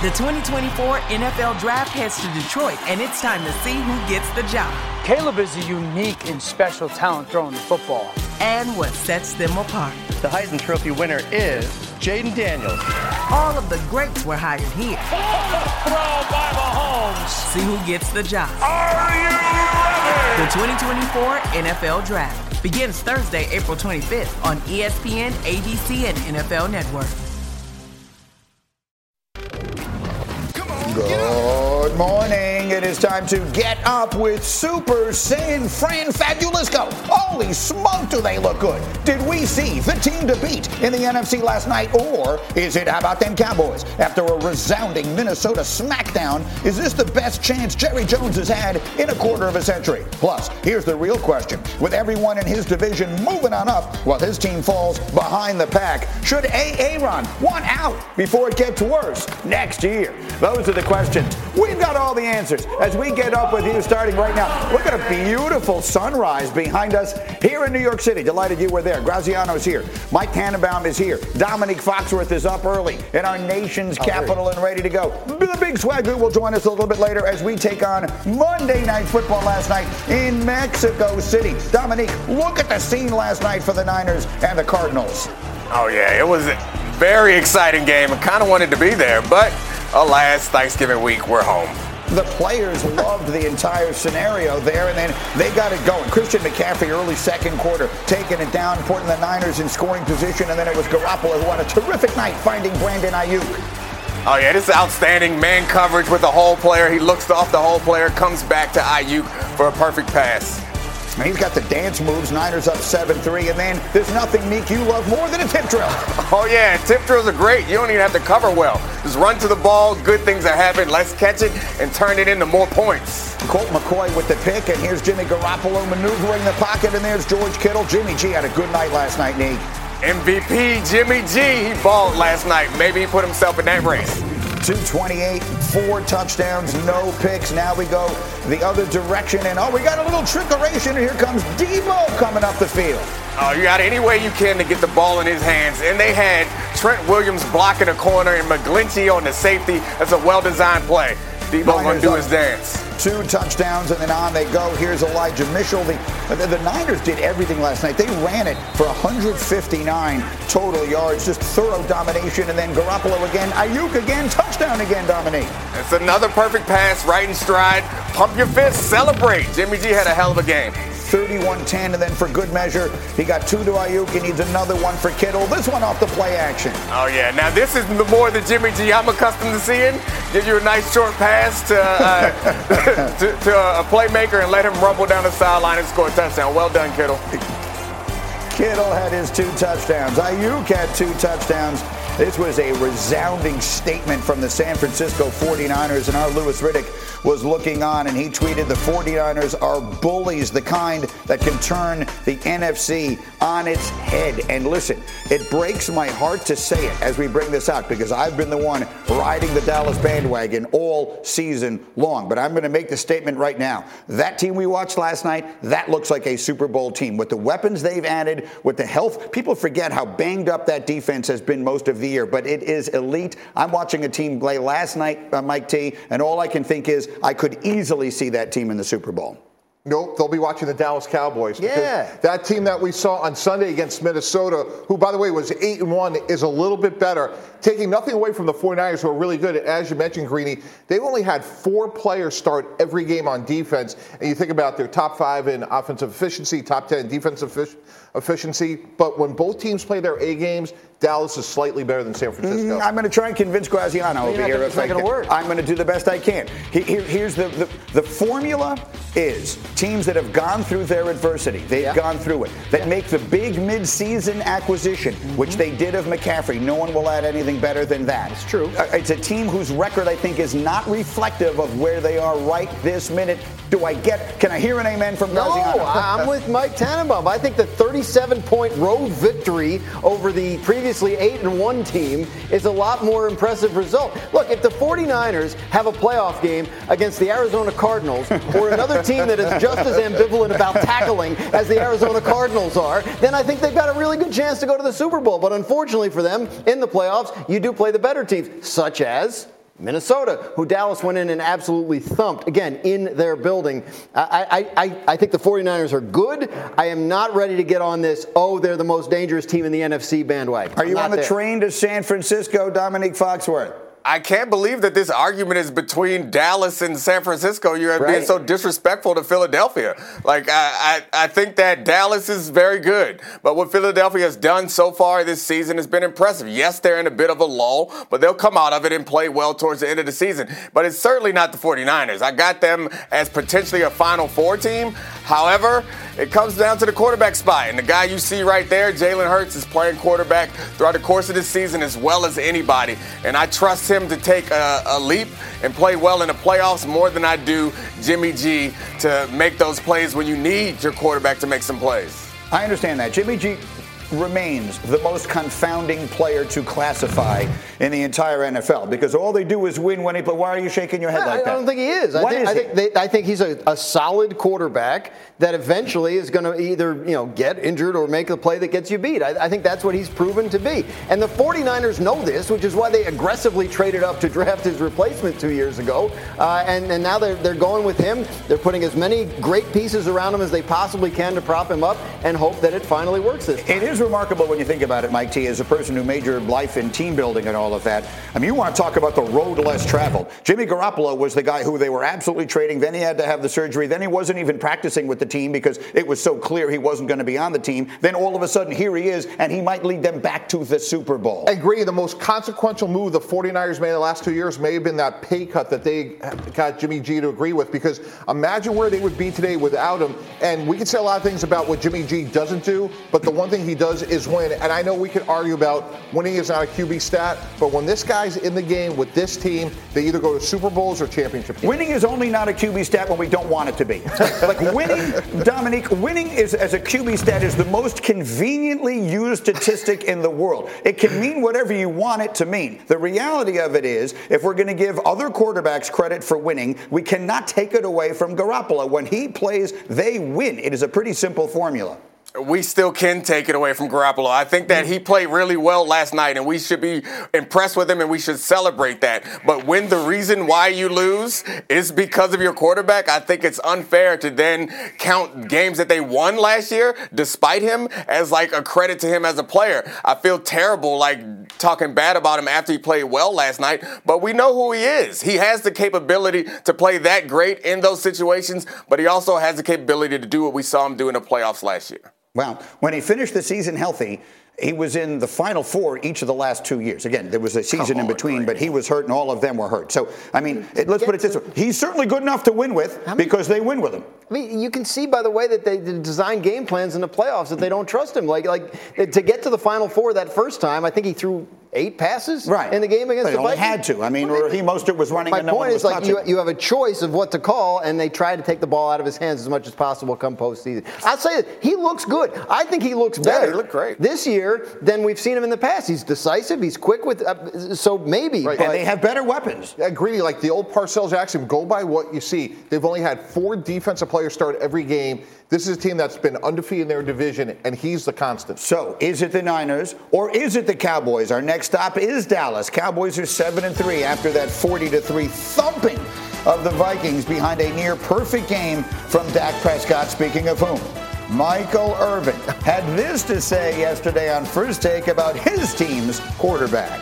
The 2024 NFL Draft heads to Detroit, and it's time to see who gets the job. Caleb is a unique and special talent throwing the football. And what sets them apart. The Heisman Trophy winner is Jaden Daniels. All of the greats were hired here. Throw by Mahomes. See who gets the job. Are you ready? The 2024 NFL Draft begins Thursday, April 25th on ESPN, ABC, and NFL Network. Good morning. It is time to get up with Super Saiyan Fran Fabulisco. Holy smoke, do they look good. Did we see the team to beat in the NFC last night, or is it how about them Cowboys? After a resounding Minnesota smackdown, is this the best chance Jerry Jones has had in a quarter of a century? Plus, here's the real question. With everyone in his division moving on up while his team falls behind the pack, should Aaron want out before it gets worse next year? Those are the questions. We've got all the answers as we get up with you starting right now. Look at a beautiful sunrise behind us here in New York City. Delighted you were there. Graziano's here. Mike Tannenbaum is here. Dominique Foxworth is up early in our nation's capital and ready to go. The Big Swagoo will join us a little bit later as we take on Monday Night Football last night in Mexico City. Dominique, look at the scene last night for the Niners and the Cardinals. Oh, yeah, it was a very exciting game. I kind of wanted to be there, but alas, Thanksgiving week, we're home. The players loved the entire scenario there, and then they got it going. Christian McCaffrey early second quarter, taking it down, putting the Niners in scoring position, and then it was Garoppolo who had a terrific night finding Brandon Ayuk. Oh, yeah, this is outstanding man coverage with the hole player. He looks off the hole player, comes back to Ayuk for a perfect pass. And he's got the dance moves. Niners up 7-3, and then there's nothing, Meek, you love more than a tip drill. Oh, yeah, tip drills are great. You don't even have to cover well. Just run to the ball, good things are happening. Let's catch it and turn it into more points. Colt McCoy with the pick, and here's Jimmy Garoppolo maneuvering the pocket, and there's George Kittle. Jimmy G had a good night last night, Nick. MVP Jimmy G, he balled last night. Maybe he put himself in that race. 228, 4 touchdowns, no picks. Now we go the other direction, and we got a little trickeration, and here comes Debo coming up the field. Oh, you got any way you can to get the ball in his hands, and they had Trent Williams blocking a corner and McGlinchey on the safety. That's a well-designed play. Debo going to do his dance. 2 touchdowns, and then on they go. Here's Elijah Mitchell. The Niners did everything last night. They ran it for 159 total yards, just thorough domination, and then Garoppolo again, Ayuk again, touchdown again, Dominique. It's another perfect pass, right in stride. Pump your fist, celebrate. Jimmy G had a hell of a game. 31-10, and then for good measure, he got 2 to Ayuk. He needs another one for Kittle. This one off the play action. Oh, yeah. Now, this is more than Jimmy G I'm accustomed to seeing. Give you a nice short pass to a playmaker and let him rumble down the sideline and score a touchdown. Well done, Kittle. Kittle had his 2 touchdowns. Ayuk had 2 touchdowns. This was a resounding statement from the San Francisco 49ers, and our Louis Riddick was looking on, and he tweeted, the 49ers are bullies, the kind that can turn the NFC on its head. And listen, it breaks my heart to say it as we bring this out, because I've been the one riding the Dallas bandwagon all season long. But I'm going to make the statement right now. That team we watched last night, that looks like a Super Bowl team. With the weapons they've added, with the health, people forget how banged up that defense has been most of the year, but it is elite. I'm watching a team play last night, Mike T, and all I can think is I could easily see that team in the Super Bowl. Nope, they'll be watching the Dallas Cowboys. Yeah. That team that we saw on Sunday against Minnesota, who, by the way, was 8-1, is a little bit better. Taking nothing away from the 49ers, who are really good. As you mentioned, Greeny, they've only had 4 players start every game on defense. And you think about their top 5 in offensive efficiency, top 10 in defensive efficiency. But when both teams play their A games, Dallas is slightly better than San Francisco. I'm going to try and convince Graziano over here. It's not going to work. I'm going to do the best I can. Here's the formula is teams that have gone through their adversity, they've gone through it, that make the big mid-season acquisition, which they did of McCaffrey. No one will add anything better than that. It's true. It's a team whose record, I think, is not reflective of where they are right this minute. Can I hear an amen from Graziano? No, I'm with Mike Tannenbaum. I think the 37-point road victory over the previously 8-1 team is a lot more impressive result. Look, if the 49ers have a playoff game against the Arizona Cardinals or another team that is just as ambivalent about tackling as the Arizona Cardinals are, then I think they've got a really good chance to go to the Super Bowl. But unfortunately for them, in the playoffs, you do play the better teams, such as Minnesota, who Dallas went in and absolutely thumped, again, in their building. I think the 49ers are good. I am not ready to get on this, they're the most dangerous team in the NFC bandwagon. Are you on the train to San Francisco, Dominique Foxworth? I can't believe that this argument is between Dallas and San Francisco. You're being so disrespectful to Philadelphia. Like, I think that Dallas is very good. But what Philadelphia has done so far this season has been impressive. Yes, they're in a bit of a lull, but they'll come out of it and play well towards the end of the season. But it's certainly not the 49ers. I got them as potentially a Final Four team. However, it comes down to the quarterback spot. And the guy you see right there, Jalen Hurts, is playing quarterback throughout the course of this season as well as anybody. And I trust him to take a leap and play well in the playoffs more than I do Jimmy G to make those plays when you need your quarterback to make some plays. I understand that. Jimmy G remains the most confounding player to classify in the entire NFL because all they do is win when he plays. Why are you shaking your head like that? I don't think he is. I think he's a solid quarterback that eventually is going to either get injured or make a play that gets you beat. I think that's what he's proven to be. And the 49ers know this, which is why they aggressively traded up to draft his replacement 2 years ago. And now they're going with him. They're putting as many great pieces around him as they possibly can to prop him up and hope that it finally works this time. It is remarkable when you think about it, Mike T, as a person who majored life in team building and all of that. I mean, you want to talk about the road less traveled. Jimmy Garoppolo was the guy who they were absolutely trading. Then he had to have the surgery. Then he wasn't even practicing with the team because it was so clear he wasn't going to be on the team. Then all of a sudden, here he is, and he might lead them back to the Super Bowl. I agree. The most consequential move the 49ers made in the last 2 years may have been that pay cut that they got Jimmy G to agree with, because imagine where they would be today without him. And we can say a lot of things about what Jimmy G doesn't do, but the one thing he does is win. And I know we can argue about winning is not a QB stat, but when this guy's in the game with this team, they either go to Super Bowls or championship games. Winning is only not a QB stat when we don't want it to be. Like winning, Dominique, winning is as a QB stat is the most conveniently used statistic in the world. It can mean whatever you want it to mean. The reality of it is, if we're going to give other quarterbacks credit for winning, we cannot take it away from Garoppolo. When he plays, they win. It is a pretty simple formula. We still can take it away from Garoppolo. I think that he played really well last night, and we should be impressed with him, and we should celebrate that. But when the reason why you lose is because of your quarterback, I think it's unfair to then count games that they won last year, despite him, as like a credit to him as a player. I feel terrible, like, talking bad about him after he played well last night, but we know who he is. He has the capability to play that great in those situations, but he also has the capability to do what we saw him do in the playoffs last year. Well, when he finished the season healthy, he was in the Final Four each of the last 2 years. Again, there was a season in between, but he was hurt and all of them were hurt. So, I mean, let's put it this way. He's certainly good enough to win with because they win with him. I mean, you can see by the way that they design game plans in the playoffs that they don't trust him. Like to get to the Final Four that first time, I think he threw 8 passes in the game against the Vikings. He had to. I mean, Raheem Mostert was running. My point is, like, you have a choice of what to call, and they try to take the ball out of his hands as much as possible come postseason. I'll say that he looks good. I think he looks better. Yeah, he looked great this year than we've seen him in the past. He's decisive. He's quick with. So maybe. Right. And they have better weapons. Greedy, like the old Parcells axiom, go by what you see. They've only had 4 defensive players start every game. This is a team that's been undefeated in their division, and he's the constant. So, is it the Niners or is it the Cowboys? Our next stop is Dallas. Cowboys are 7-3 after that 40-3 thumping of the Vikings behind a near-perfect game from Dak Prescott. Speaking of whom, Michael Irvin had this to say yesterday on First Take about his team's quarterback.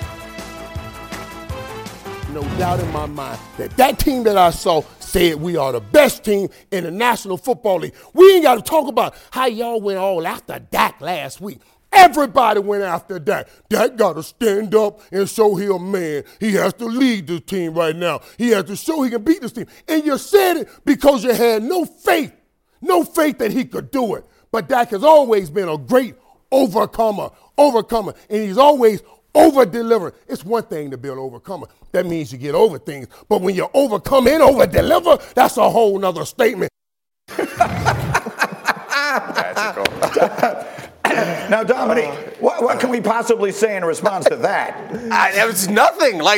No doubt in my mind that team that I saw said we are the best team in the National Football League. We ain't got to talk about how y'all went all after Dak last week. Everybody went after Dak. Dak got to stand up and show he a man. He has to lead this team right now. He has to show he can beat this team. And you said it because you had no faith that he could do it. But Dak has always been a great overcomer, and he's always over-deliver. It's one thing to be an overcomer. That means you get over things. But when you overcome and over-deliver, that's a whole nother statement. Now, Dominique, what can we possibly say in response to that? It was nothing. Like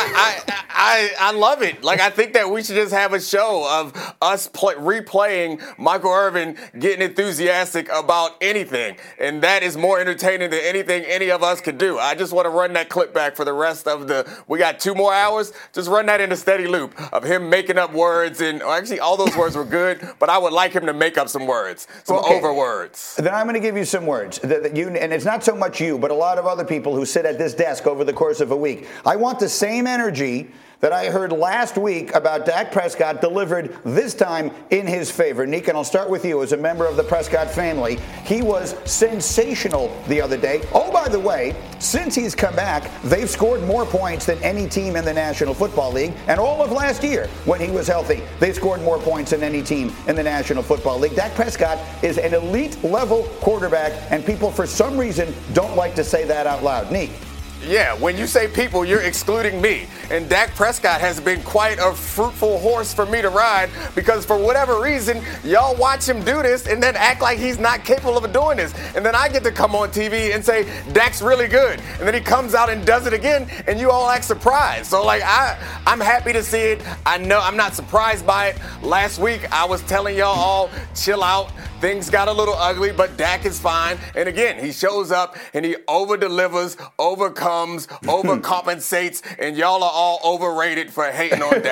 I love it. Like, I think that we should just have a show of us replaying Michael Irvin getting enthusiastic about anything, and that is more entertaining than anything any of us could do. I just want to run that clip back for the rest of we got 2 more hours. Just run that in a steady loop of him making up words, and actually all those words were good, but I would like him to make up some words, some over words. Then I'm going to give you some words that you, and it's not so much you, but a lot of other people who sit at this desk over the course of a week. I want the same energy that I heard last week about Dak Prescott delivered this time in his favor. Nick, and I'll start with you as a member of the Prescott family. He was sensational the other day. Oh, by the way, since he's come back, they've scored more points than any team in the National Football League. And all of last year, when he was healthy, they scored more points than any team in the National Football League. Dak Prescott is an elite-level quarterback, and people, for some reason, don't like to say that out loud. Nick. Yeah, when you say people, you're excluding me. And Dak Prescott has been quite a fruitful horse for me to ride because for whatever reason, y'all watch him do this and then act like he's not capable of doing this. And then I get to come on TV and say, Dak's really good. And then he comes out and does it again, and you all act surprised. So, like, I'm happy to see it. I know I'm not surprised by it. Last week, I was telling y'all all, chill out. Things got a little ugly, but Dak is fine. And again, he shows up and he over-delivers, overcomes, overcompensates, and y'all are all overrated for hating on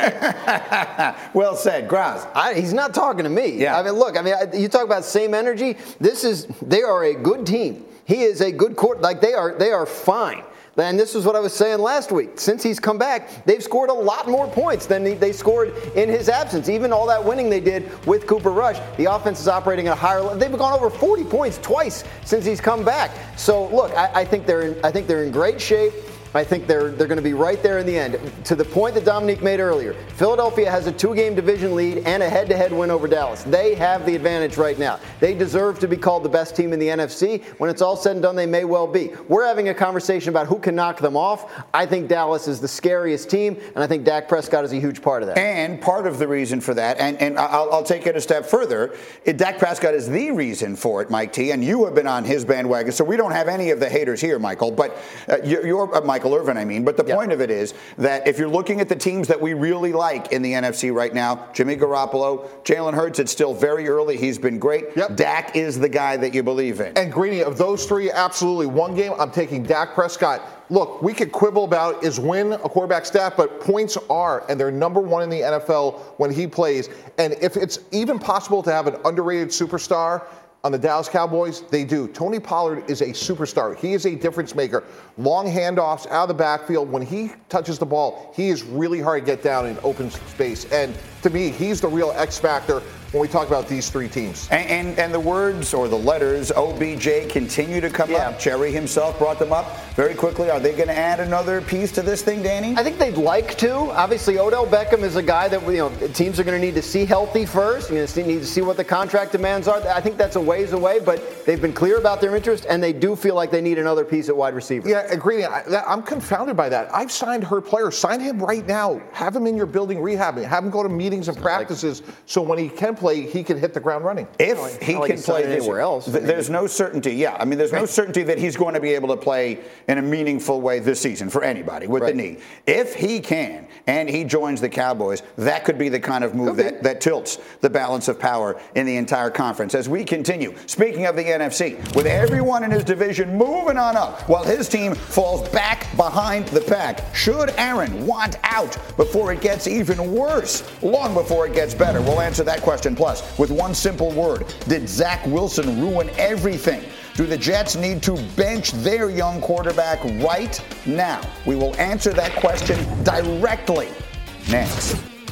Dak. Well said, Graz. He's not talking to me. Yeah. I mean, look, you talk about same energy. They are a good team. He is a good court. Like, they are fine. And this is what I was saying last week. Since he's come back, they've scored a lot more points than they scored in his absence. Even all that winning they did with Cooper Rush, the offense is operating at a higher level. They've gone over 40 points twice since he's come back. So look, I think they're in great shape. I think they're going to be right there in the end. To the point that Dominique made earlier, Philadelphia has a 2-game division lead and a head-to-head win over Dallas. They have the advantage right now. They deserve to be called the best team in the NFC. When it's all said and done, they may well be. We're having a conversation about who can knock them off. I think Dallas is the scariest team, and I think Dak Prescott is a huge part of that. And part of the reason for that, and I'll take it a step further, Dak Prescott is the reason for it, Mike T., and you have been on his bandwagon, so we don't have any of the haters here, Michael, but you're Michael Irvin, I mean. But the point of it is that if you're looking at the teams that we really like in the NFC right now, Jimmy Garoppolo, Jalen Hurts, it's still very early. He's been great. Yep. Dak is the guy that you believe in. And Greeny, of those 3, absolutely. One game, I'm taking Dak Prescott. Look, we could quibble about is win a quarterback stat, but points are, and they're number 1 in the NFL when he plays. And if it's even possible to have an underrated superstar on the Dallas Cowboys, they do. Tony Pollard is a superstar. He is a difference maker. Long handoffs out of the backfield. When he touches the ball, he is really hard to get down in open space. And to me, he's the real X factor when we talk about these 3 teams. And the words or the letters OBJ continue to come up. Cherry himself brought them up very quickly. Are they going to add another piece to this thing, Danny? I think they'd like to. Obviously, Odell Beckham is a guy that teams are going to need to see healthy first. You're going to need to see what the contract demands are. I think that's a ways away, but they've been clear about their interest, and they do feel like they need another piece at wide receiver. Yeah, agree. I'm confounded by that. I've signed hurt players. Sign him right now. Have him in your building rehabbing. Have him go to meetings and practices so when he can play, he can hit the ground running. If he can play anywhere else, there's no certainty. Yeah, I mean, there's no certainty that he's going to be able to play in a meaningful way this season for anybody with the knee. If he can and he joins the Cowboys, that could be the kind of move that tilts the balance of power in the entire conference. As we continue, speaking of the NFC, with everyone in his division moving on up while his team falls back behind the pack, should Aaron want out before it gets even worse, long before it gets better? We'll answer that question. Plus, with one simple word, did Zach Wilson ruin everything? Do the Jets need to bench their young quarterback right now? We will answer that question directly next.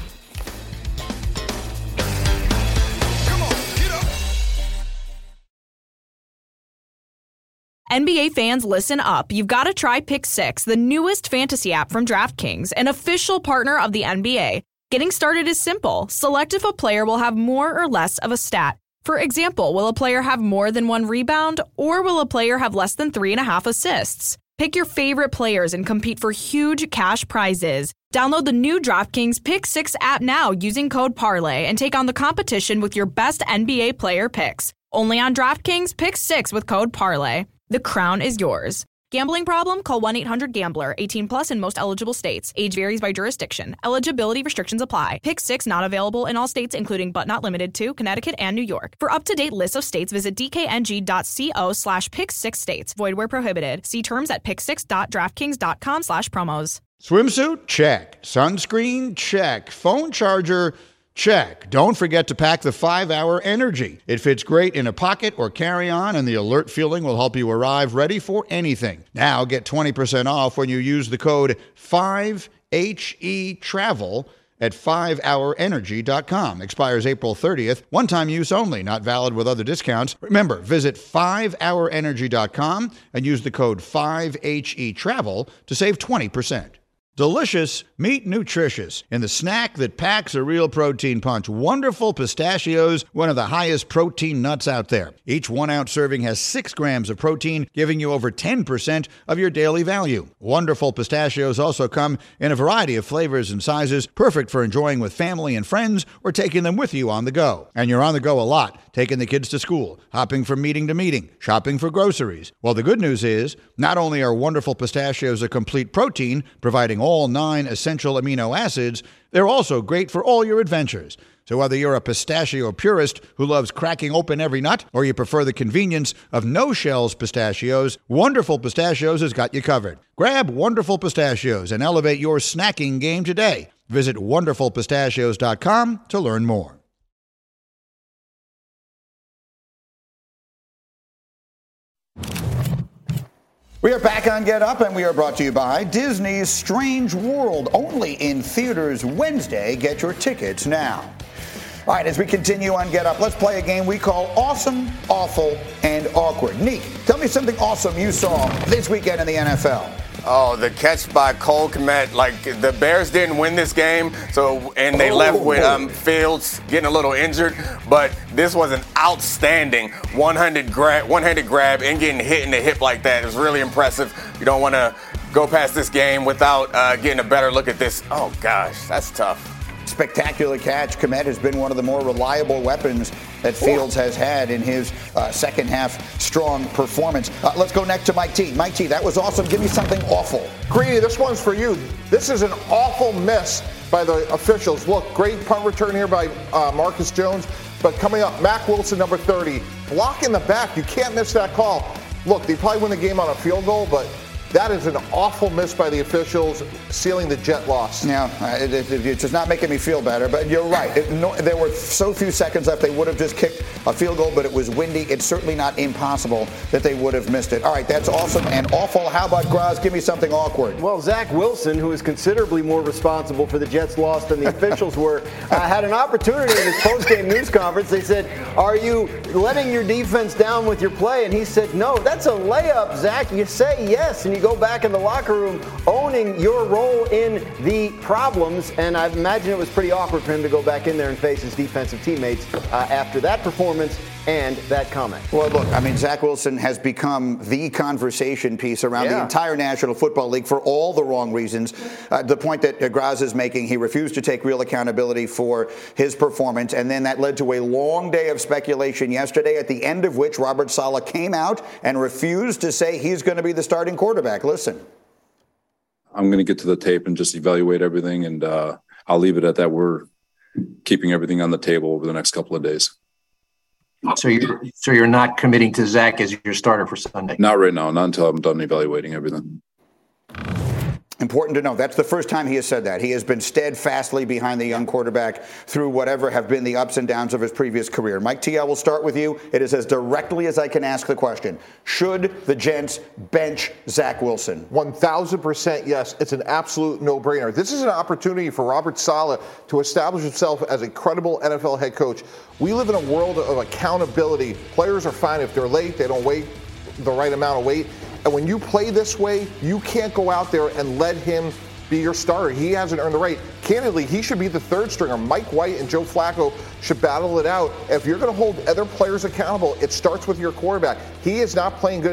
NBA fans, listen up. You've got to try Pick 6, the newest fantasy app from DraftKings, an official partner of the NBA. Getting started is simple. Select if a player will have more or less of a stat. For example, will a player have more than 1 rebound, or will a player have less than 3.5 assists? Pick your favorite players and compete for huge cash prizes. Download the new DraftKings Pick 6 app now using code PARLAY and take on the competition with your best NBA player picks. Only on DraftKings, Pick 6 with code PARLAY. The crown is yours. Gambling problem? Call 1-800-GAMBLER. 18 plus in most eligible states. Age varies by jurisdiction. Eligibility restrictions apply. Pick 6 not available in all states, including but not limited to Connecticut and New York. For up-to-date lists of states, visit dkng.co/pick6states. Void where prohibited. See terms at pick6.draftkings.com/promos. Swimsuit? Check. Sunscreen? Check. Phone charger? Check. Don't forget to pack the 5-Hour Energy. It fits great in a pocket or carry-on, and the alert feeling will help you arrive ready for anything. Now get 20% off when you use the code 5HETRAVEL at 5hourenergy.com. Expires April 30th. One-time use only. Not valid with other discounts. Remember, visit 5hourenergy.com and use the code 5HETRAVEL to save 20%. Delicious, meet nutritious. In the snack that packs a real protein punch, Wonderful Pistachios, one of the highest protein nuts out there. Each 1-ounce serving has 6 grams of protein, giving you over 10% of your daily value. Wonderful Pistachios also come in a variety of flavors and sizes, perfect for enjoying with family and friends or taking them with you on the go. And you're on the go a lot, taking the kids to school, hopping from meeting to meeting, shopping for groceries. Well, the good news is, not only are Wonderful Pistachios a complete protein, providing all 9 essential amino acids, they're also great for all your adventures. So whether you're a pistachio purist who loves cracking open every nut, or you prefer the convenience of no-shells pistachios, Wonderful Pistachios has got you covered. Grab Wonderful Pistachios and elevate your snacking game today. Visit wonderfulpistachios.com to learn more. We are back on Get Up, and we are brought to you by Disney's Strange World, only in theaters Wednesday. Get your tickets now. All right, as we continue on Get Up, let's play a game we call Awesome, Awful, and Awkward. Neek, tell me something awesome you saw this weekend in the NFL. Oh, the catch by Cole Kmet. Like, the Bears didn't win this game, and they left with Fields getting a little injured. But this was an outstanding one-handed grab and getting hit in the hip like that. It was really impressive. You don't want to go past this game without getting a better look at this. Oh, gosh, that's tough. Spectacular catch. Kmet has been one of the more reliable weapons that Fields has had in his second half strong performance. Let's go next to Mike T. Mike T, that was awesome. Give me something awful. Greeny, this one's for you. This is an awful miss by the officials. Look, great punt return here by Marcus Jones. But coming up, Mack Wilson, number 30, block in the back. You can't miss that call. Look, they probably win the game on a field goal, but that is an awful miss by the officials, sealing the Jet loss. Yeah, it's just not making me feel better, but you're right. There were so few seconds left, they would have just kicked a field goal, but it was windy. It's certainly not impossible that they would have missed it. All right, that's awesome and awful. How about Graz? Give me something awkward. Well, Zach Wilson, who is considerably more responsible for the Jets' loss than the officials were, had an opportunity in his post-game news conference. They said, "Are you letting your defense down with your play?" And he said, "No, that's a layup, Zach. You say yes, and you go back in the locker room owning your role in the problems." And I imagine it was pretty awkward for him to go back in there and face his defensive teammates after that performance and that comment. Well, look, I mean, Zach Wilson has become the conversation piece around the entire National Football League for all the wrong reasons. The point that Graz is making, he refused to take real accountability for his performance, and then that led to a long day of speculation yesterday, at the end of which Robert Saleh came out and refused to say he's going to be the starting quarterback. Listen. I'm going to get to the tape and just evaluate everything, and I'll leave it at that. We're keeping everything on the table over the next couple of days. So you're not committing to Zach as your starter for Sunday? Not right now, not until I'm done evaluating everything. Important to know, that's the first time he has said that. He has been steadfastly behind the young quarterback through whatever have been the ups and downs of his previous career. Mike T, I will start with you. It is as directly as I can ask the question. Should the Gents bench Zach Wilson? 1,000% yes. It's an absolute no-brainer. This is an opportunity for Robert Saleh to establish himself as a credible NFL head coach. We live in a world of accountability. Players are fine if they're late. They don't wait the right amount of weight. And when you play this way, you can't go out there and let him be your starter. He hasn't earned the right. Candidly, he should be the third stringer. Mike White and Joe Flacco should battle it out. If you're going to hold other players accountable, it starts with your quarterback. He is not playing good enough.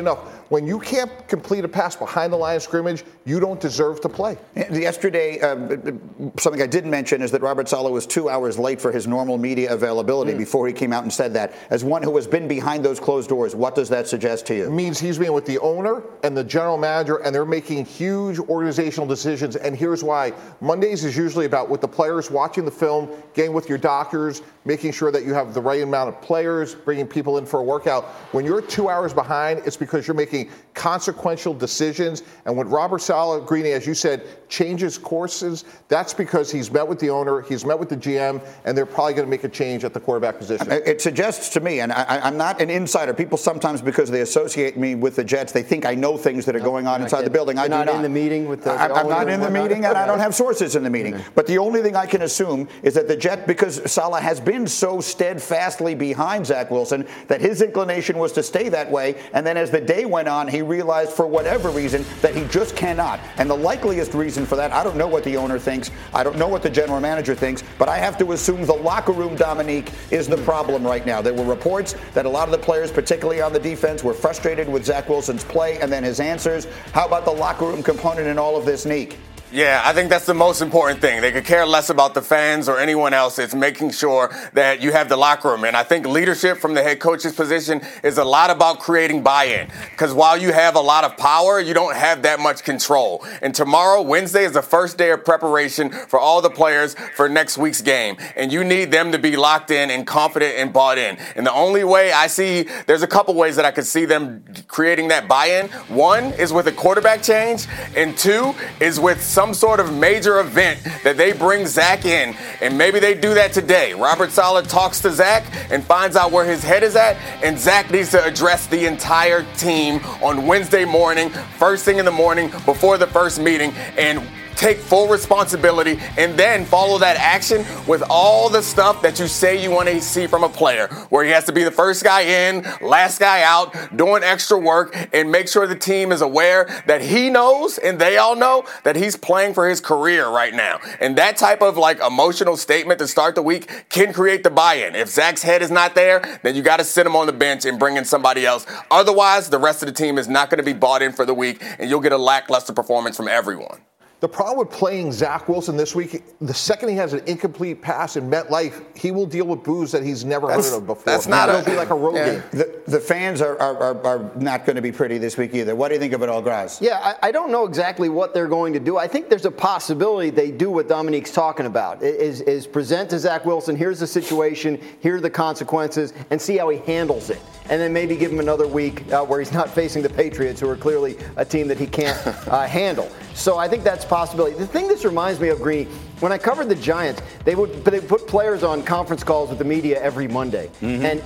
When you can't complete a pass behind the line of scrimmage, you don't deserve to play. Yesterday, something I didn't mention is that Robert Saleh was 2 hours late for his normal media availability before he came out and said that. As one who has been behind those closed doors, what does that suggest to you? It means he's being with the owner and the general manager, and they're making huge organizational decisions. And here's why. Mondays is usually about with the players, watching the film, getting with your doctors, making sure that you have the right amount of players, bringing people in for a workout. When you're 2 hours behind, it's because you're making consequential decisions. And when Robert Saleh, Greeny, as you said, changes courses, that's because he's met with the owner, he's met with the GM, and they're probably going to make a change at the quarterback position. It suggests to me, and I'm not an insider, people sometimes, because they associate me with the Jets, they think I know things that are going on inside the building. I do not. In the meeting with the I'm not in the meeting, and I don't have sources in the meeting. But the only thing I can assume is that the Jets, because Saleh has been so steadfastly behind Zach Wilson, that his inclination was to stay that way, and then as the day went on, he realized for whatever reason that he just cannot. And the likeliest reason for that, I don't know what the owner thinks, I don't know what the general manager thinks, but I have to assume the locker room, Dominique, is the problem right now. There were reports that a lot of the players, particularly on the defense, were frustrated with Zach Wilson's play and then his answers. How about the locker room component in all of this, Neek? Yeah, I think that's the most important thing. They could care less about the fans or anyone else. It's making sure that you have the locker room. And I think leadership from the head coach's position is a lot about creating buy-in. Because while you have a lot of power, you don't have that much control. And tomorrow, Wednesday, is the first day of preparation for all the players for next week's game. And you need them to be locked in and confident and bought in. And the only way I see, there's a couple ways that I could see them creating that buy-in. One is with a quarterback change, and two is with some sort of major event that they bring Zach in, and maybe they do that today. Robert Saleh talks to Zach and finds out where his head is at, and Zach needs to address the entire team on Wednesday morning, first thing in the morning, before the first meeting, and take full responsibility and then follow that action with all the stuff that you say you want to see from a player, where he has to be the first guy in, last guy out, doing extra work, and make sure the team is aware that he knows and they all know that he's playing for his career right now. And that type of emotional statement to start the week can create the buy-in. If Zach's head is not there, then you got to sit him on the bench and bring in somebody else. Otherwise, the rest of the team is not going to be bought in for the week, and you'll get a lackluster performance from everyone. The problem with playing Zach Wilson this week, the second he has an incomplete pass in MetLife, he will deal with boos that he's never heard of before. That's not It'll be like a road game. The fans are not going to be pretty this week either. What do you think of it all, Graz? Yeah, I don't know exactly what they're going to do. I think there's a possibility they do what Dominique's talking about, is present to Zach Wilson, here's the situation, here are the consequences, and see how he handles it. And then maybe give him another week where he's not facing the Patriots, who are clearly a team that he can't handle. So I think that's a possibility. The thing this reminds me of, Greeny, when I covered the Giants, they put players on conference calls with the media every Monday. Mm-hmm. And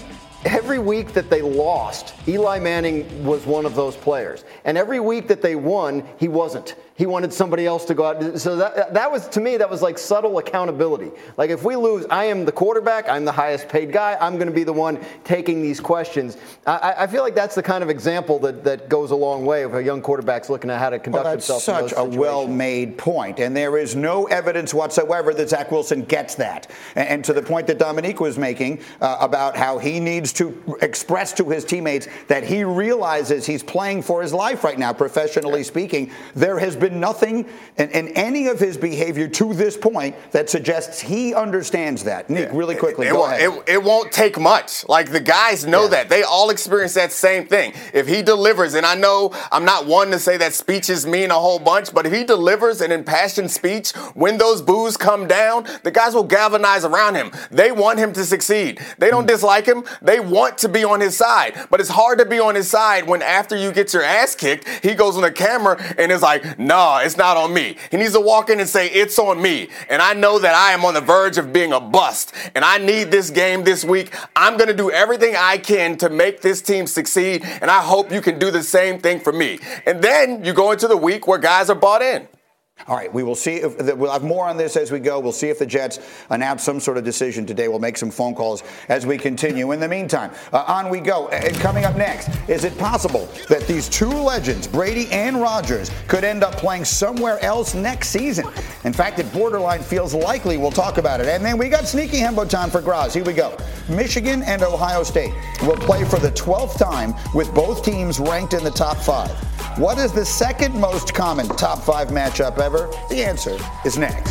every week that they lost, Eli Manning was one of those players. And every week that they won, he wasn't. He wanted somebody else to go out. So that was, to me, that was like subtle accountability. Like, if we lose, I am the quarterback, I'm the highest paid guy, I'm going to be the one taking these questions. I feel like that's the kind of example that goes a long way if a young quarterback's looking at how to conduct himself. That's such a well-made point. And there is no evidence whatsoever that Zach Wilson gets that. And to the point that Dominique was making about how he needs to express to his teammates that he realizes he's playing for his life right now, professionally speaking, there has been nothing in any of his behavior to this point that suggests he understands that. Nick, really quickly, go ahead. It won't take much. Like, the guys know that. They all experience that same thing. If he delivers, and I know I'm not one to say that speeches mean a whole bunch, but if he delivers an impassioned speech, when those boos come down, the guys will galvanize around him. They want him to succeed. They don't dislike him. They want to be on his side. But it's hard to be on his side when, after you get your ass kicked, he goes on the camera and is like, no, it's not on me. He needs to walk in and say, it's on me. And I know that I am on the verge of being a bust. And I need this game this week. I'm going to do everything I can to make this team succeed. And I hope you can do the same thing for me. And then you go into the week where guys are bought in. All right, we will see if we'll have more on this as we go. We'll see if the Jets announce some sort of decision today. We'll make some phone calls as we continue. In the meantime, on we go. And coming up next, is it possible that these two legends, Brady and Rodgers, could end up playing somewhere else next season? In fact, it borderline feels likely. We'll talk about it. And then we got sneaky hembo time for Graz. Here we go. Michigan and Ohio State will play for the 12th time with both teams ranked in the top 5. What is the second most common top 5 matchup ever? The answer is next.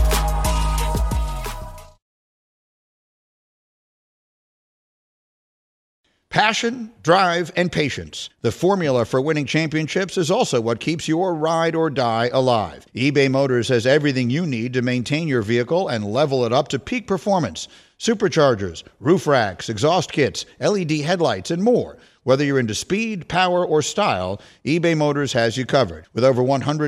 Passion, drive, and patience. The formula for winning championships is also what keeps your ride or die alive. eBay Motors has everything you need to maintain your vehicle and level it up to peak performance. Superchargers, roof racks, exhaust kits, LED headlights, and more. Whether you're into speed, power, or style, eBay Motors has you covered. With over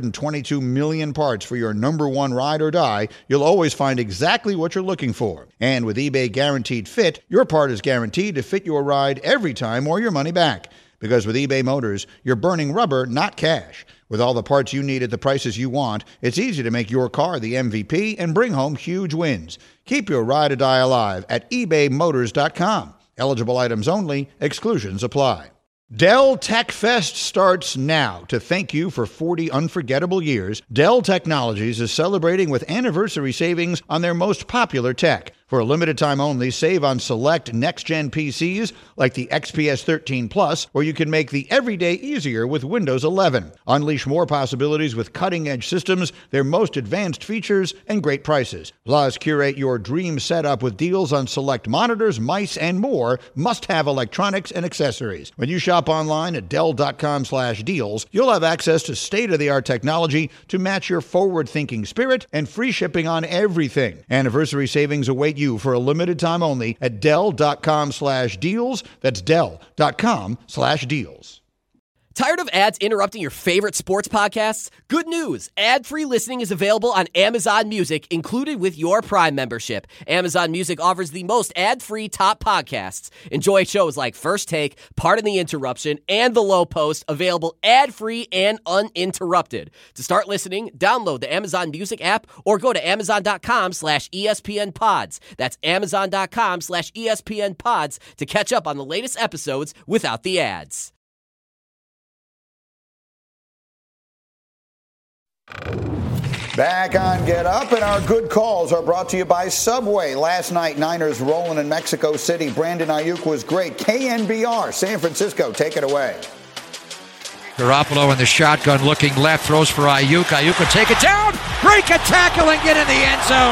122 million parts for your number one ride or die, you'll always find exactly what you're looking for. And with eBay Guaranteed Fit, your part is guaranteed to fit your ride every time or your money back. Because with eBay Motors, you're burning rubber, not cash. With all the parts you need at the prices you want, it's easy to make your car the MVP and bring home huge wins. Keep your ride or die alive at ebaymotors.com. Eligible items only. Exclusions apply. Dell Tech Fest starts now. To thank you for 40 unforgettable years, Dell Technologies is celebrating with anniversary savings on their most popular tech. For a limited time only, save on select next-gen PCs like the XPS 13 Plus, where you can make the everyday easier with Windows 11. Unleash more possibilities with cutting-edge systems, their most advanced features, and great prices. Plus, curate your dream setup with deals on select monitors, mice, and more must-have electronics and accessories. When you shop online at Dell.com/deals, you'll have access to state-of-the-art technology to match your forward-thinking spirit and free shipping on everything. Anniversary savings await you for a limited time only at Dell.com/deals. That's Dell.com/deals. Tired of ads interrupting your favorite sports podcasts? Good news! Ad-free listening is available on Amazon Music, included with your Prime membership. Amazon Music offers the most ad-free top podcasts. Enjoy shows like First Take, Pardon the Interruption, and The Low Post, available ad-free and uninterrupted. To start listening, download the Amazon Music app or go to Amazon.com/ESPN-Pods. That's Amazon.com/ESPN-Pods to catch up on the latest episodes without the ads. Back on Get Up, and our good calls are brought to you by Subway. Last night, Niners rolling in Mexico City. Brandon Ayuk was great. KNBR, San Francisco, take it away. Garoppolo in the shotgun, looking left, throws for Ayuk. Ayuk will take it down, break a tackle, and get in the end zone.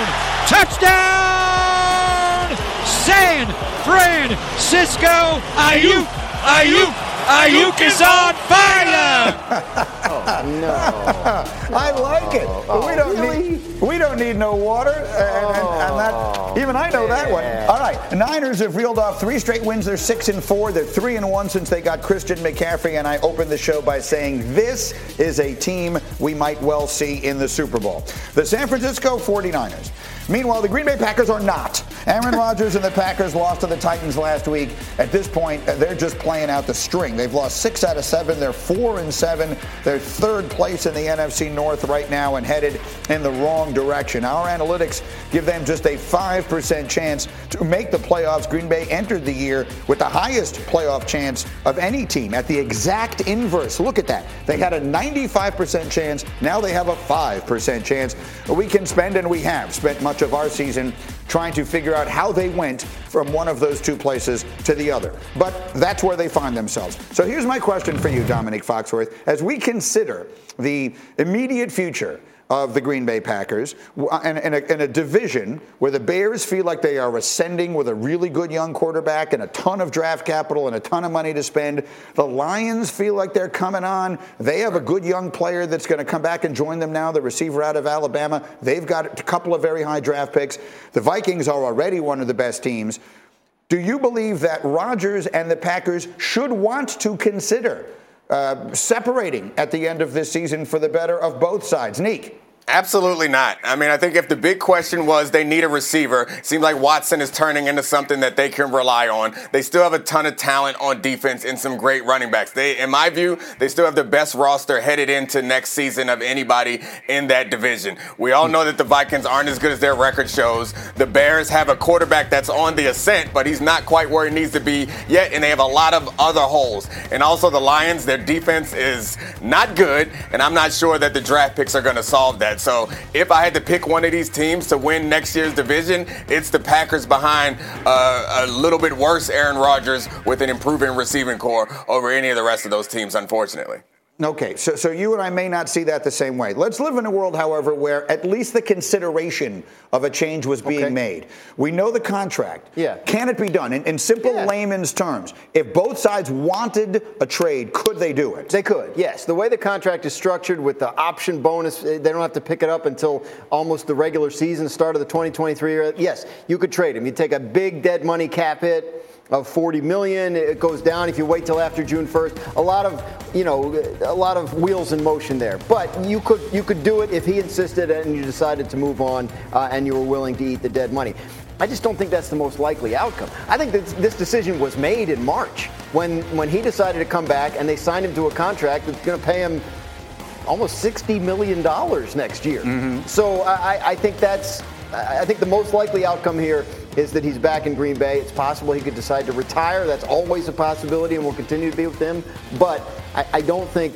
Touchdown! San Francisco! Ayuk! Ayuk! Ayuk is on fire! Oh, no. I like it. But we don't need no water. And that, even I know that one. All right. The Niners have reeled off 3 straight wins. They're 6-4. They're 3-1 since they got Christian McCaffrey. And I opened the show by saying this is a team we might well see in the Super Bowl. The San Francisco 49ers. Meanwhile, the Green Bay Packers are not. Aaron Rodgers and the Packers lost to the Titans last week. At this point, they're just playing out the string. They've lost 6 out of 7. They're 4-7. They're 3rd place in the NFC North right now and headed in the wrong direction. Our analytics give them just a 5% chance to make the playoffs. Green Bay entered the year with the highest playoff chance of any team at the exact inverse. Look at that. They had a 95% chance. Now they have a 5% chance. We can spend, and we have spent much of our season trying to figure out how they went from one of those 2 places to the other. But that's where they find themselves. So here's my question for you, Dominique Foxworth. As we consider the immediate future of the Green Bay Packers in a division where the Bears feel like they are ascending with a really good young quarterback and a ton of draft capital and a ton of money to spend. The Lions feel like they're coming on. They have a good young player that's going to come back and join them now, the receiver out of Alabama. They've got a couple of very high draft picks. The Vikings are already one of the best teams. Do you believe that Rodgers and the Packers should want to consider separating at the end of this season for the better of both sides? Neek? Absolutely not. I mean, I think if the big question was they need a receiver, it seems like Watson is turning into something that they can rely on. They still have a ton of talent on defense and some great running backs. In my view, they still have the best roster headed into next season of anybody in that division. We all know that the Vikings aren't as good as their record shows. The Bears have a quarterback that's on the ascent, but he's not quite where he needs to be yet, and they have a lot of other holes. And also the Lions, their defense is not good, and I'm not sure that the draft picks are going to solve that. So if I had to pick one of these teams to win next year's division, it's the Packers behind a little bit worse Aaron Rodgers with an improving receiving core over any of the rest of those teams, unfortunately. Okay, so you and I may not see that the same way. Let's live in a world, however, where at least the consideration of a change was being made. We know the contract. Yeah. Can it be done? In simple layman's terms, if both sides wanted a trade, could they do it? They could, yes. The way the contract is structured with the option bonus, they don't have to pick it up until almost the regular season, start of the 2023 year. Yes, you could trade him. You take a big dead money cap hit of $40 million. It goes down if you wait till after June 1st. A lot of wheels in motion there. But you could do it if he insisted and you decided to move on and you were willing to eat the dead money. I just don't think that's the most likely outcome. I think that this decision was made in March when he decided to come back and they signed him to a contract that's going to pay him almost $60 million next year. Mm-hmm. So I think the most likely outcome here is that he's back in Green Bay. It's possible he could decide to retire. That's always a possibility and will continue to be with him. But I don't think,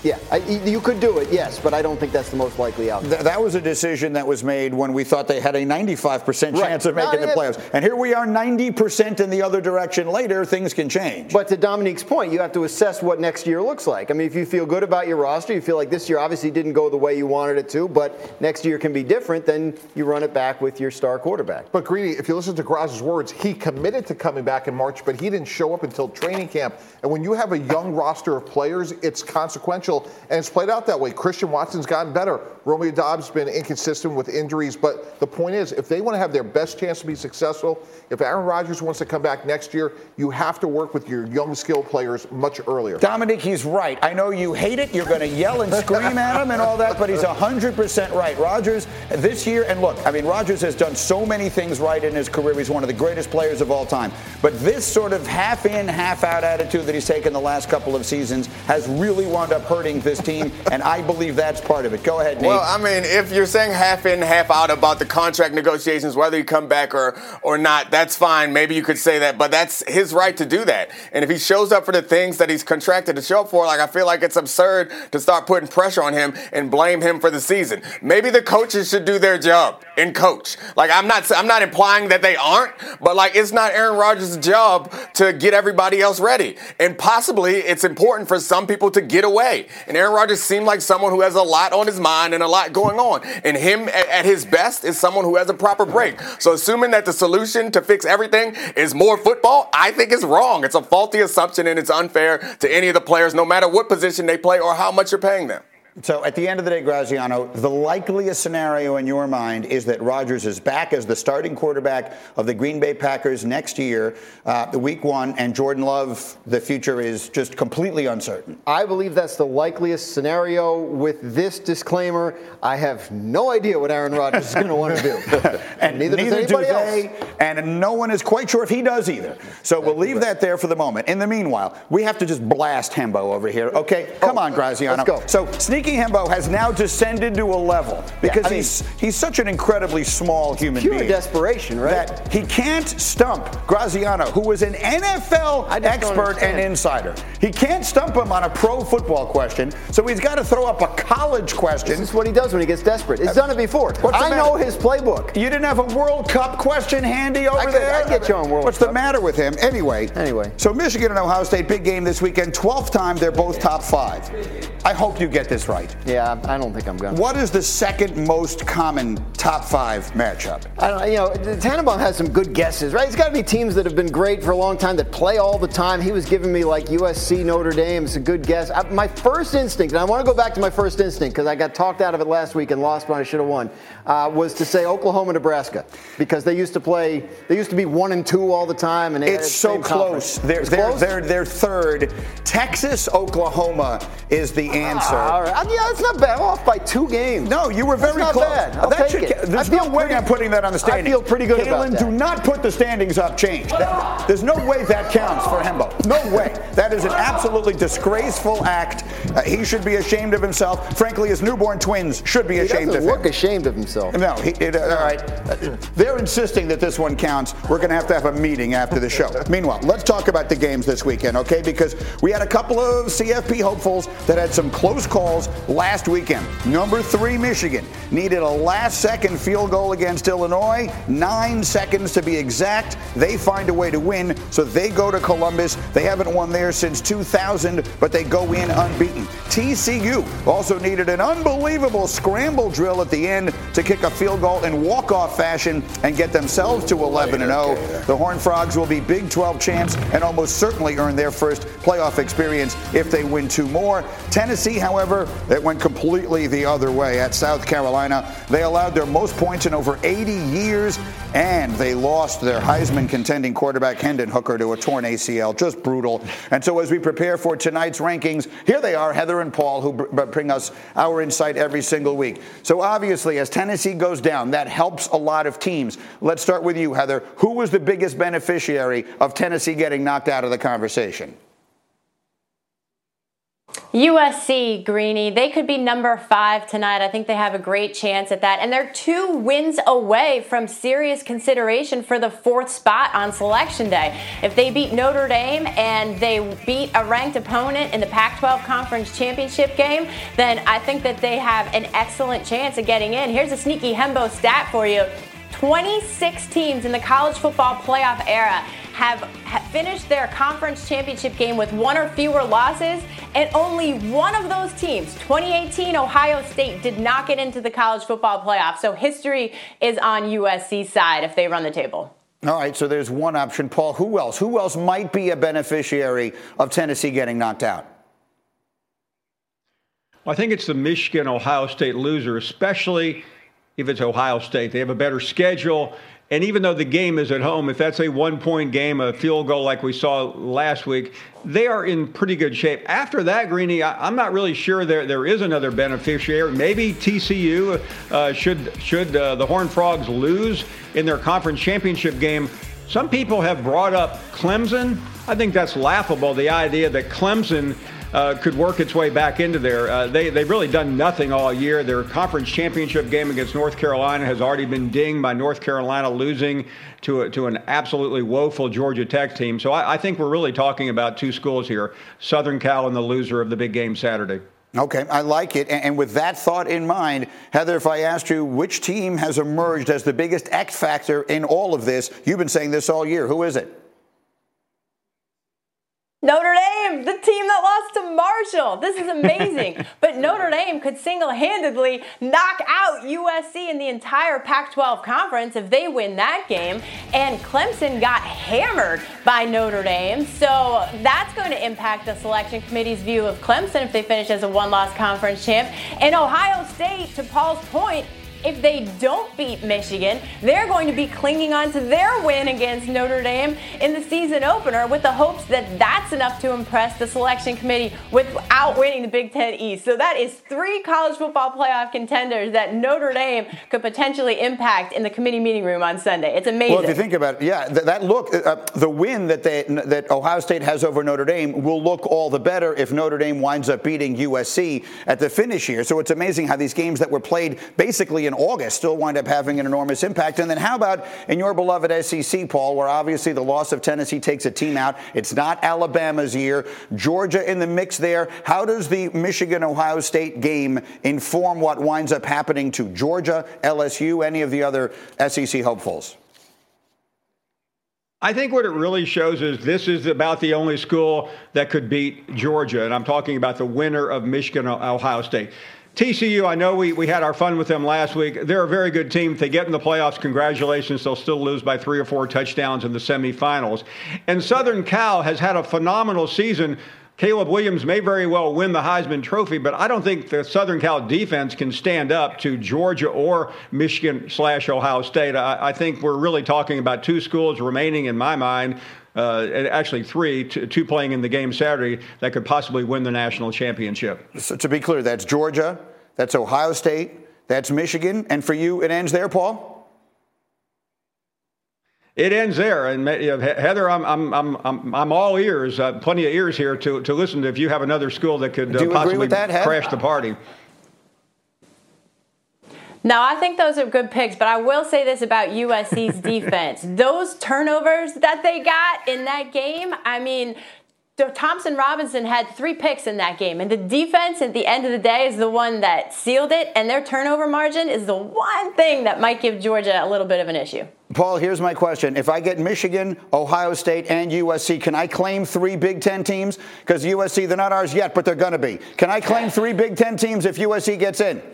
you could do it, yes, but I don't think that's the most likely outcome. That was a decision that was made when we thought they had a 95% chance of making the playoffs. And here we are 90% in the other direction later. Things can change. But to Dominique's point, you have to assess what next year looks like. I mean, if you feel good about your roster, you feel like this year obviously didn't go the way you wanted it to, but next year can be different, then you run it back with your star quarterback. But Greeny, if you listen to Graz's words, he committed to coming back in March, but he didn't show up until training camp. And when you have a young roster of players, it's consequential, and it's played out that way. Christian Watson's gotten better. Romeo Doubs been inconsistent with injuries. But the point is, if they want to have their best chance to be successful, if Aaron Rodgers wants to come back next year, you have to work with your young skill players much earlier. Dominic, he's right. I know you hate it. You're going to yell and scream at him and all that, but he's 100% right. Rodgers, this year, and look, I mean, Rodgers has done so many things right in his career. He's one of the greatest players of all time. But this sort of half-in, half-out attitude that he's taken the last couple of seasons has really wound up hurting this team, and I believe that's part of it. Go ahead, Nate. Well, I mean, if you're saying half in, half out about the contract negotiations, whether you come back or not, that's fine. Maybe you could say that, but that's his right to do that. And if he shows up for the things that he's contracted to show up for, like, I feel like it's absurd to start putting pressure on him and blame him for the season. Maybe the coaches should do their job and coach. Like, I'm not implying that they aren't, but like, it's not Aaron Rodgers' job to get everybody else ready. And possibly it's important for some people to get away. And Aaron Rodgers seemed like someone who has a lot on his mind and a lot going on. And him at his best is someone who has a proper break. So assuming that the solution to fix everything is more football, I think is wrong. It's a faulty assumption and it's unfair to any of the players, no matter what position they play or how much you're paying them. So at the end of the day, Graziano, the likeliest scenario in your mind is that Rodgers is back as the starting quarterback of the Green Bay Packers next year, the week one, and Jordan Love, the future is just completely uncertain. I believe that's the likeliest scenario. With this disclaimer, I have no idea what Aaron Rodgers is going to want to do. And neither does anybody else. And no one is quite sure if he does either. So we'll leave that there for the moment. In the meanwhile, we have to just blast Hembo over here. Okay, come on, Graziano. Let's go. So Sneaky Hembo has now descended to a level because he's such an incredibly small human being. Pure desperation, right? That he can't stump Graziano, who was an NFL expert and insider. He can't stump him on a pro football question, so he's got to throw up a college question. This is what he does when he gets desperate. He's done it before. I know his playbook. You didn't have a World Cup question handy over there? I get you on World Cup. What's the matter with him? Anyway. So Michigan and Ohio State, big game this weekend. 12th time they're both top 5. I hope you get this right. Yeah, I don't think I'm going to. What is the second most common top 5 matchup? I don't know. Tannenbaum has some good guesses, right? It's got to be teams that have been great for a long time, that play all the time. He was giving me like USC, Notre Dame. It's a good guess. My first instinct, and I want to go back to my first instinct because I got talked out of it last week and lost when I should have won, was to say Oklahoma, Nebraska, because they used to be 1-2 all the time, and it's so close. They're third. Texas, Oklahoma is the answer. All right. That's not bad. Off by 2 games. No, you were very That's close. not bad. I'll take it. There's no way I'm putting that on the standings. I feel pretty good about that. Do not put the standings up change. There's no way that counts for Hembo. No way. That is an absolutely disgraceful act. He should be ashamed of himself. Frankly, his newborn twins should be ashamed of him. He doesn't look ashamed of himself. No. All right. They're insisting that this one counts. We're going to have a meeting after the show. Meanwhile, let's talk about the games this weekend, okay? Because we had a couple of CFP hopefuls that had some close calls last weekend. Number 3, Michigan needed a last-second field goal against Illinois, 9 seconds to be exact. They find a way to win, so they go to Columbus. They haven't won there since 2000, but they go in unbeaten. TCU also needed an unbelievable scramble drill at the end to kick a field goal in walk-off fashion and get themselves to 11-0. The Horned Frogs will be Big 12 champs and almost certainly earn their first playoff experience if they win 2 more. Tennessee, however, that went completely the other way at South Carolina. They allowed their most points in over 80 years, and they lost their Heisman contending quarterback Hendon Hooker to a torn ACL. Just brutal. And so as we prepare for tonight's rankings, here they are, Heather and Paul, who bring us our insight every single week. So obviously, as Tennessee goes down, that helps a lot of teams. Let's start with you, Heather. Who was the biggest beneficiary of Tennessee getting knocked out of the conversation? USC, Greeny, they could be number 5 tonight. I think they have a great chance at that. And they're 2 wins away from serious consideration for the 4th spot on Selection Day. If they beat Notre Dame and they beat a ranked opponent in the Pac-12 Conference Championship game, then I think that they have an excellent chance of getting in. Here's a sneaky Hembo stat for you. 26 teams in the college football playoff era have finished their conference championship game with 1 or fewer losses, and only one of those teams, 2018 Ohio State, did not get into the college football playoff. So history is on USC's side if they run the table. All right, so there's one option. Paul, who else? Who else might be a beneficiary of Tennessee getting knocked out? Well, I think it's the Michigan-Ohio State loser, especially if it's Ohio State. They have a better schedule. And even though the game is at home, if that's a 1-point game, a field goal like we saw last week, they are in pretty good shape. After that, Greeny, I'm not really sure there is another beneficiary. Maybe TCU, should the Horned Frogs lose in their conference championship game. Some people have brought up Clemson. I think that's laughable, the idea that Clemson could work its way back into there. They've really done nothing all year. Their conference championship game against North Carolina has already been dinged by North Carolina losing to an absolutely woeful Georgia Tech team. So I think we're really talking about 2 schools here, Southern Cal and the loser of the big game Saturday. Okay, I like it. And with that thought in mind, Heather, if I asked you which team has emerged as the biggest X factor in all of this, you've been saying this all year. Who is it? Notre Dame, the team that lost to Marshall. This is amazing. But Notre Dame could single-handedly knock out USC in the entire Pac-12 conference if they win that game. And Clemson got hammered by Notre Dame. So that's going to impact the selection committee's view of Clemson if they finish as a 1-loss conference champ. And Ohio State, to Paul's point, if they don't beat Michigan, they're going to be clinging on to their win against Notre Dame in the season opener with the hopes that that's enough to impress the selection committee without winning the Big Ten East. So that is 3 college football playoff contenders that Notre Dame could potentially impact in the committee meeting room on Sunday. It's amazing. Well, if you think about it, yeah, the win that Ohio State has over Notre Dame will look all the better if Notre Dame winds up beating USC at the finish here. So it's amazing how these games that were played basically in August still wind up having an enormous impact. And then how about in your beloved SEC, Paul, where obviously the loss of Tennessee takes a team out. It's not Alabama's year. Georgia in the mix there. How does the Michigan-Ohio State game inform what winds up happening to Georgia, LSU, any of the other SEC hopefuls? I think what it really shows is this is about the only school that could beat Georgia, and I'm talking about the winner of Michigan-Ohio State. TCU, I know we had our fun with them last week. They're a very good team. If they get in the playoffs, congratulations. They'll still lose by 3 or 4 touchdowns in the semifinals. And Southern Cal has had a phenomenal season, Caleb Williams may very well win the Heisman Trophy, but I don't think the Southern Cal defense can stand up to Georgia or Michigan/Ohio State. I think we're really talking about two schools remaining in my mind, and actually two playing in the game Saturday that could possibly win the national championship. So to be clear, that's Georgia, that's Ohio State, that's Michigan, and for you, it ends there, Paul? It ends there, and Heather, I'm all ears, plenty of ears here to listen to if you have another school that could possibly crash the party. No, I think those are good picks, but I will say this about USC's defense. Those turnovers that they got in that game, I mean, Thompson Robinson had 3 picks in that game, and the defense at the end of the day is the one that sealed it, and their turnover margin is the one thing that might give Georgia a little bit of an issue. Paul, here's my question. If I get Michigan, Ohio State, and USC, can I claim 3 Big Ten teams? Because USC, they're not ours yet, but they're going to be. Can I claim 3 Big Ten teams if USC gets in?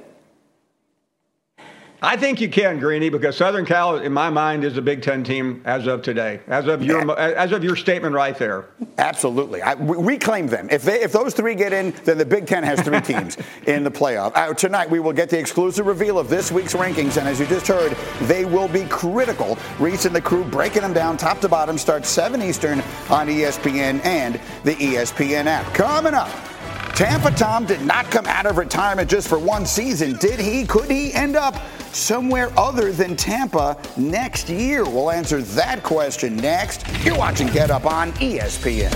I think you can, Greeny, because Southern Cal, in my mind, is a Big Ten team as of today, as of your statement right there. Absolutely. We claim them. If those 3 get in, then the Big Ten has 3 teams in the playoff. Tonight, we will get the exclusive reveal of this week's rankings, and as you just heard, they will be critical. Reese and the crew breaking them down top to bottom. Starts 7 Eastern on ESPN and the ESPN app. Coming up. Tampa Tom did not come out of retirement just for one season, did he? Could he end up somewhere other than Tampa next year? We'll answer that question next. You're watching Get Up on ESPN.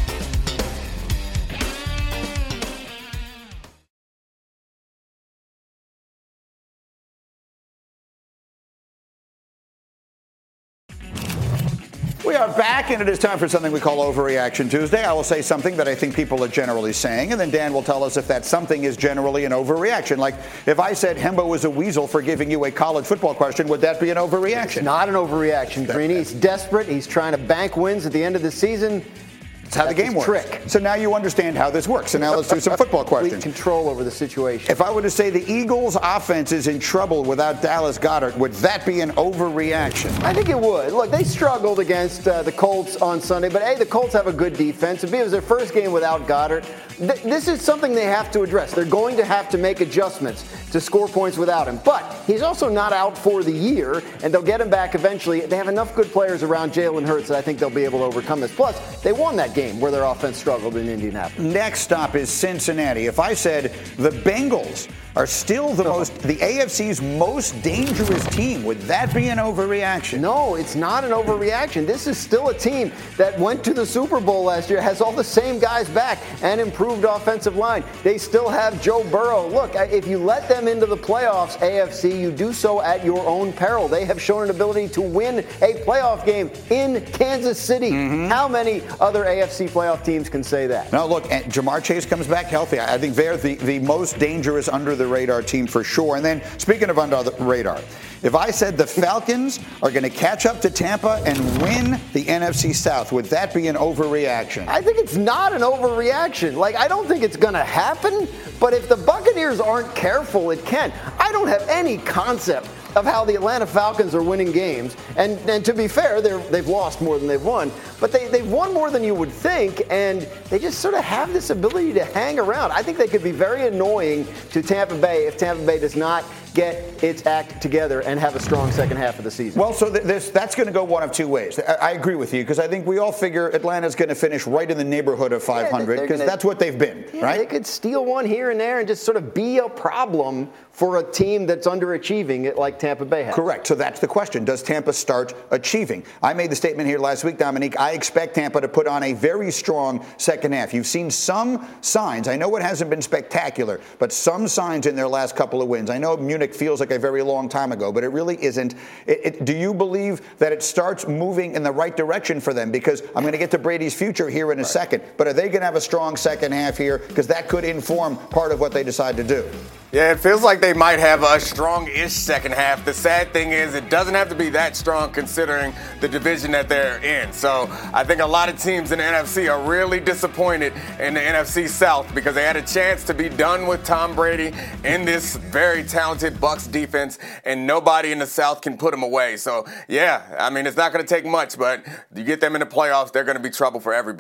We are back, and it is time for something we call Overreaction Tuesday. I will say something that I think people are generally saying, and then Dan will tell us if that something is generally an overreaction. Like, if I said Hembo was a weasel for giving you a college football question, would that be an overreaction? It's not an overreaction, Greeny. He's desperate. He's trying to bank wins at the end of the season. That's how the game works. Trick. So now you understand how this works. So now let's do some football questions. Complete control over the situation. If I were to say the Eagles' offense is in trouble without Dallas Goedert, would that be an overreaction? I think it would. Look, they struggled against the Colts on Sunday, but A, the Colts have a good defense. B, it was their first game without Goedert. This is something they have to address. They're going to have to make adjustments to score points without him. But he's also not out for the year, and they'll get him back eventually. They have enough good players around Jalen Hurts that I think they'll be able to overcome this. Plus, they won that game where their offense struggled in Indianapolis. Next stop is Cincinnati. If I said the Bengals are still the AFC's most dangerous team, would that be an overreaction? No, it's not an overreaction. This is still a team that went to the Super Bowl last year, has all the same guys back, and improved offensive line. They still have Joe Burrow. Look, if you let them into the playoffs, AFC, you do so at your own peril. They have shown an ability to win a playoff game in Kansas City. How many other AFC playoff teams can say that? No, look, Jamar Chase comes back healthy. I think they're the most dangerous under the radar team for sure. And then, speaking of under the radar, if I said the Falcons are going to catch up to Tampa and win the NFC South, would that be an overreaction? I think it's not an overreaction. Like, I don't think it's going to happen, but if the Buccaneers aren't careful, it can. I don't have any concept of how the Atlanta Falcons are winning games. And to be fair, they've lost more than they've won. But they've won more than you would think, and they just sort of have this ability to hang around. I think they could be very annoying to Tampa Bay if Tampa Bay does not get its act together and have a strong second half of the season. Well, so that's going to go one of two ways. I agree with you, because I think we all figure Atlanta's going to finish right in the neighborhood of 500, because that's what they've been, right? They could steal one here and there and just sort of be a problem for a team that's underachieving like Tampa Bay has. Correct. So that's the question. Does Tampa start achieving? I made the statement here last week, Dominique. I expect Tampa to put on a very strong second half. You've seen some signs. I know it hasn't been spectacular, but some signs in their last couple of wins. I know Munich feels like a very long time ago, but it really isn't. Do you believe that it starts moving in the right direction for them? Because I'm going to get to Brady's future here in a second, but are they going to have a strong second half here? Because that could inform part of what they decide to do. Yeah, it feels like they might have a strong-ish second half. The sad thing is it doesn't have to be that strong considering the division that they're in. So I think a lot of teams in the NFC are really disappointed in the NFC South because they had a chance to be done with Tom Brady in this very talented Bucs defense, and nobody in the South can put them away. So, yeah, I mean, it's not going to take much, but you get them in the playoffs, they're going to be trouble for everybody.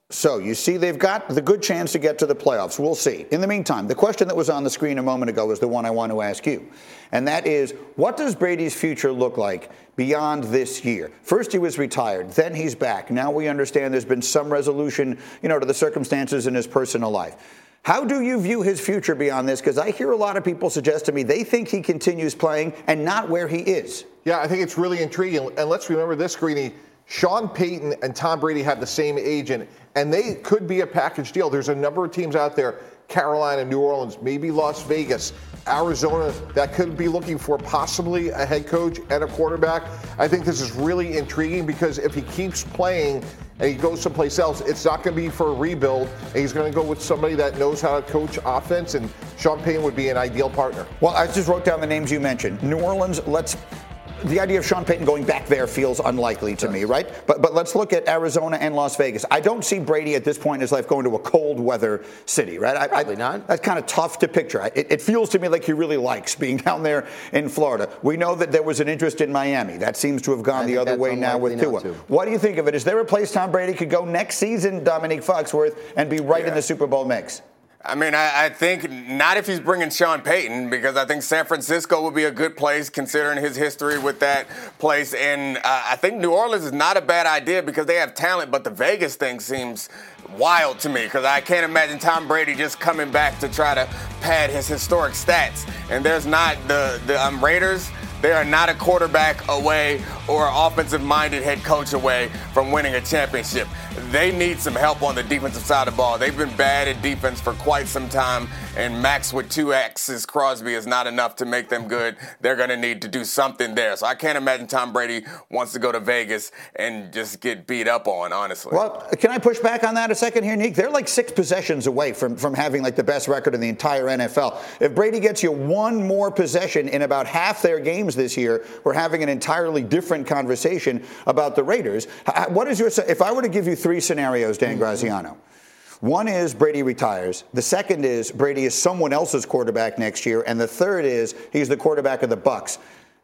So you see they've got the good chance to get to the playoffs. We'll see. In the meantime, the question that was on the screen a moment ago is the one I want to ask you. And that is, what does Brady's future look like beyond this year? First he was retired, then he's back. Now we understand there's been some resolution, to the circumstances in his personal life. How do you view his future beyond this? Because I hear a lot of people suggest to me they think he continues playing and not where he is. Yeah, I think it's really intriguing. And let's remember this, Greeny. Sean Payton and Tom Brady have the same agent, and they could be a package deal. There's a number of teams out there, Carolina, New Orleans, maybe Las Vegas, Arizona, that could be looking for possibly a head coach and a quarterback. I think this is really intriguing because if he keeps playing and he goes someplace else, it's not going to be for a rebuild, and he's going to go with somebody that knows how to coach offense, and Sean Payton would be an ideal partner. Well, I just wrote down the names you mentioned. New Orleans, the idea of Sean Payton going back there feels unlikely to me, right? But let's look at Arizona and Las Vegas. I don't see Brady at this point in his life going to a cold weather city, right? Probably not. That's kind of tough to picture. It feels to me like he really likes being down there in Florida. We know that there was an interest in Miami. That seems to have gone the other way now with Tua. What do you think of it? Is there a place Tom Brady could go next season, Dominique Foxworth, and be right in the Super Bowl mix? I mean, I think not if he's bringing Sean Payton, because I think San Francisco would be a good place considering his history with that place. And I think New Orleans is not a bad idea because they have talent, but the Vegas thing seems wild to me because I can't imagine Tom Brady just coming back to try to pad his historic stats. And there's not the Raiders. They are not a quarterback away or offensive-minded head coach away from winning a championship. They need some help on the defensive side of the ball. They've been bad at defense for quite some time, and Max with 2 X's Crosby is not enough to make them good. They're going to need to do something there. So I can't imagine Tom Brady wants to go to Vegas and just get beat up on, honestly. Well, can I push back on that a second here, Nick? They're like 6 possessions away from having like the best record in the entire NFL. If Brady gets you one more possession in about half their games this year, we're having an entirely different conversation about the Raiders. What is your, if I were to give you 3 scenarios, Dan Graziano? One is Brady retires. The second is Brady is someone else's quarterback next year. And the third is he's the quarterback of the Bucs.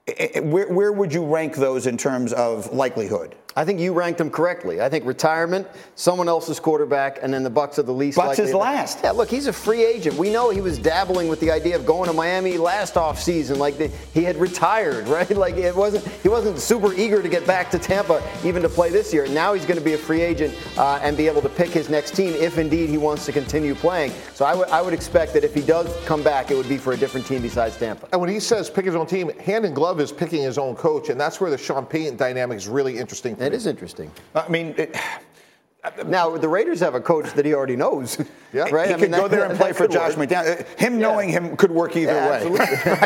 Where would you rank those in terms of likelihood? I think you ranked them correctly. I think retirement, someone else's quarterback, and then the Bucs are the least likely. Bucs is last. Yeah, look, he's a free agent. We know he was dabbling with the idea of going to Miami last offseason. Like he had retired, right? Like he wasn't super eager to get back to Tampa even to play this year. Now he's going to be a free agent and be able to pick his next team if indeed he wants to continue playing. So I would expect that if he does come back, it would be for a different team besides Tampa. And when he says pick his own team, hand in glove is picking his own coach, and that's where the Sean Payton dynamic is really interesting. It is interesting. I mean, now the Raiders have a coach that he already knows. Yeah, right. He could go there and play for Josh McDaniels. Him knowing him could work either way.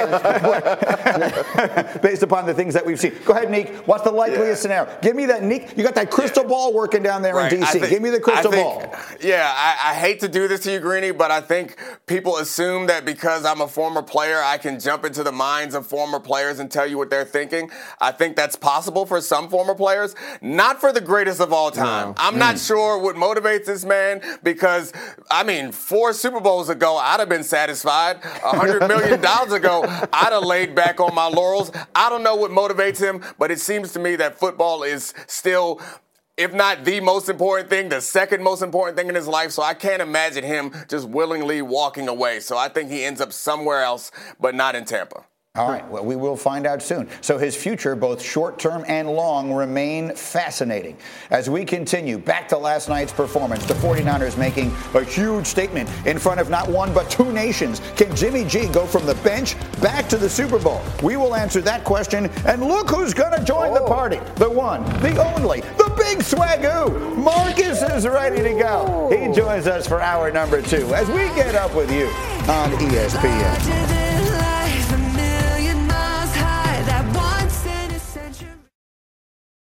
Absolutely. Based upon the things that we've seen. Go ahead, Neek. What's the likeliest scenario? Give me that, Neek. You got that crystal ball working down there in D.C. Give me the crystal ball. Yeah, I hate to do this to you, Greeny, but I think people assume that because I'm a former player, I can jump into the minds of former players and tell you what they're thinking. I think that's possible for some former players, not for the greatest of all time. No. I'm not sure what motivates this man because, 4 Super Bowls ago, I'd have been satisfied. $100 million ago, I'd have laid back on my laurels. I don't know what motivates him, but it seems to me that football is still, if not the most important thing, the second most important thing in his life. So I can't imagine him just willingly walking away. So I think he ends up somewhere else, but not in Tampa. All right, well, we will find out soon. So his future, both short-term and long, remain fascinating. As we continue, back to last night's performance, the 49ers making a huge statement in front of not one but 2 nations. Can Jimmy G go from the bench back to the Super Bowl? We will answer that question, and look who's going to join the party. The one, the only, the big swagoo. Marcus is ready to go. He joins us for hour number 2 as we get up with you on ESPN.